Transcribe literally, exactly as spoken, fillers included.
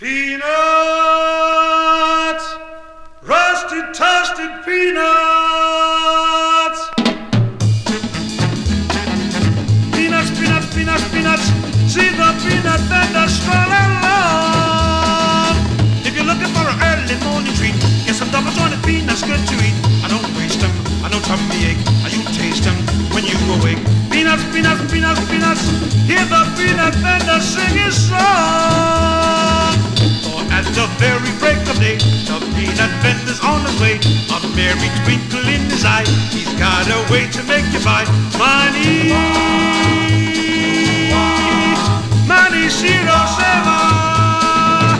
Peanuts, roasted, toasted peanuts. Peanuts, peanuts, peanuts, peanuts. See the peanut vendor strolling along. If you're looking for an early morning treat, get some double-jointed peanuts good to eat. I don't waste them, I know tummy ache. I you taste them when you awake. Peanuts, peanuts, peanuts, peanuts. Hear the peanut vendor sing his song. For at the very break of day, the peanut vendor's on his way. A merry twinkle in his eye, he's got a way to make you buy money. Money, zero, seven.